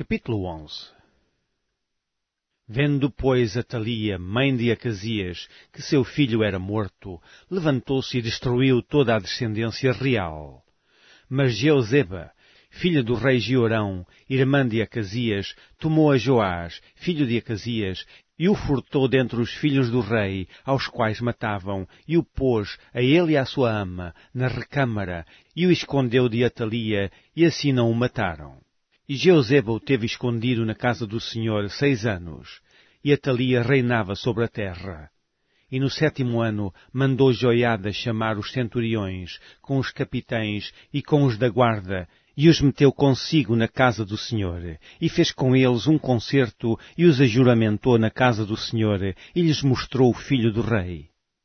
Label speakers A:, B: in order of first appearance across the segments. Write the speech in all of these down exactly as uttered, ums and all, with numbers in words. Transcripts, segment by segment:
A: Capítulo onze. Vendo, pois, Atalia, mãe de Acasias, que seu filho era morto, levantou-se e destruiu toda a descendência real. Mas Jeozeba, filha do rei Jeorão, irmã de Acasias, tomou a Joás, filho de Acasias, e o furtou dentre os filhos do rei, aos quais matavam, e o pôs, a ele e à sua ama, na recâmara, e o escondeu de Atalia, e assim não o mataram. E Jeozeba o teve escondido na casa do Senhor seis anos, e Atalia reinava sobre a terra. E no sétimo ano mandou Joiada chamar os centuriões, com os capitães e com os da guarda, e os meteu consigo na casa do Senhor, e fez com eles um concerto, e os ajuramentou na casa do Senhor, e lhes mostrou o filho do rei.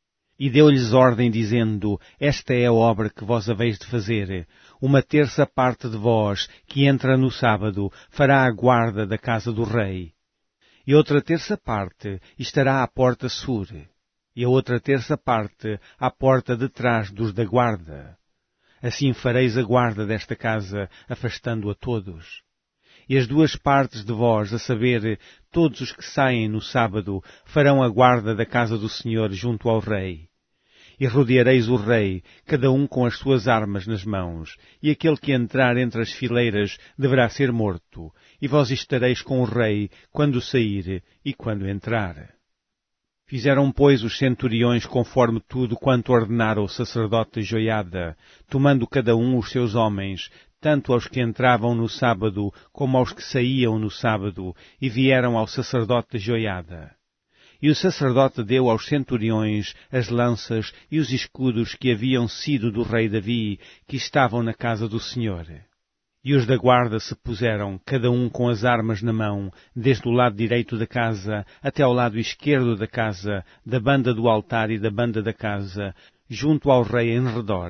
A: E deu-lhes ordem, dizendo, esta é a obra que vós haveis de fazer. Uma terça parte de vós, que entra no sábado, fará a guarda da casa do rei. E outra terça parte estará à porta sul, e a outra terça parte à porta de trás dos da guarda. Assim fareis a guarda desta casa, afastando a todos. E as duas partes de vós, a saber, todos os que saem no sábado, farão a guarda da casa do Senhor junto ao rei. E rodeareis o rei, cada um com as suas armas nas mãos, e aquele que entrar entre as fileiras deverá ser morto, e vós estareis com o rei quando sair e quando entrar. Fizeram, pois, os centuriões conforme tudo quanto ordenara o sacerdote Joiada, tomando cada um os seus homens, tanto aos que entravam no sábado como aos que saíam no sábado, e vieram ao sacerdote Joiada. E o sacerdote deu aos centuriões as lanças e os escudos que haviam sido do rei Davi, que estavam na casa do Senhor. E os da guarda se puseram, cada um com as armas na mão, desde o lado direito da casa até ao lado esquerdo da casa, da banda do altar e da banda da casa, junto ao rei em redor.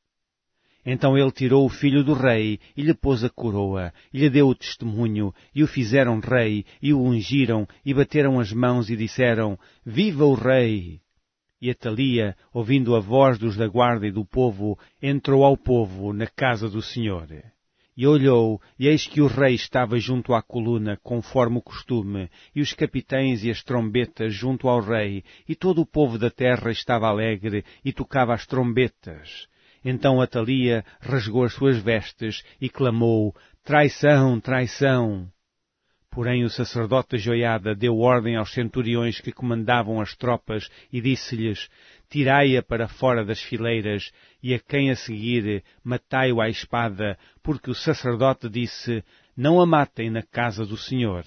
A: Então ele tirou o filho do rei, e lhe pôs a coroa, e lhe deu o testemunho, e o fizeram rei, e o ungiram, e bateram as mãos, e disseram, Viva o rei! E Atalia, ouvindo a voz dos da guarda e do povo, entrou ao povo na casa do Senhor. E olhou, e eis que o rei estava junto à coluna, conforme o costume, e os capitães e as trombetas junto ao rei, e todo o povo da terra estava alegre, e tocava as trombetas. Então Atalia rasgou as suas vestes e clamou, Traição, traição! Porém o sacerdote Joiada deu ordem aos centuriões que comandavam as tropas e disse-lhes, Tirai-a para fora das fileiras, e a quem a seguir, matai-o à espada, porque o sacerdote disse, Não a matem na casa do Senhor.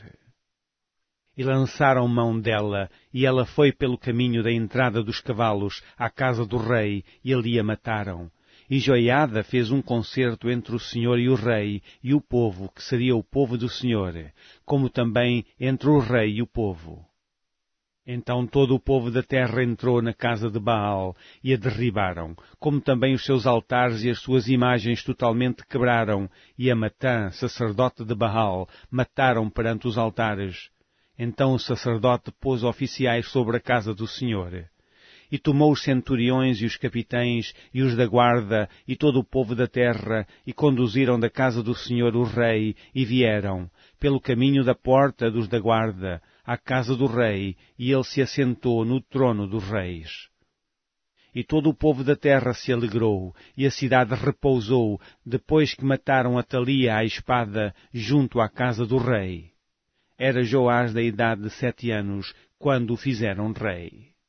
A: E lançaram mão dela, e ela foi pelo caminho da entrada dos cavalos à casa do rei, e ali a mataram. E Joiada fez um concerto entre o Senhor e o rei, e o povo, que seria o povo do Senhor, como também entre o rei e o povo. Então todo o povo da terra entrou na casa de Baal, e a derribaram, como também os seus altares e as suas imagens totalmente quebraram, e a Matã, sacerdote de Baal, mataram perante os altares. Então o sacerdote pôs oficiais sobre a casa do Senhor. E tomou os centuriões e os capitães e os da guarda e todo o povo da terra e conduziram da casa do Senhor o rei e vieram, pelo caminho da porta dos da guarda, à casa do rei, e ele se assentou no trono dos reis. E todo o povo da terra se alegrou, e a cidade repousou, depois que mataram Atalia à espada junto à casa do rei. Era Joás da idade de sete anos, quando o fizeram rei.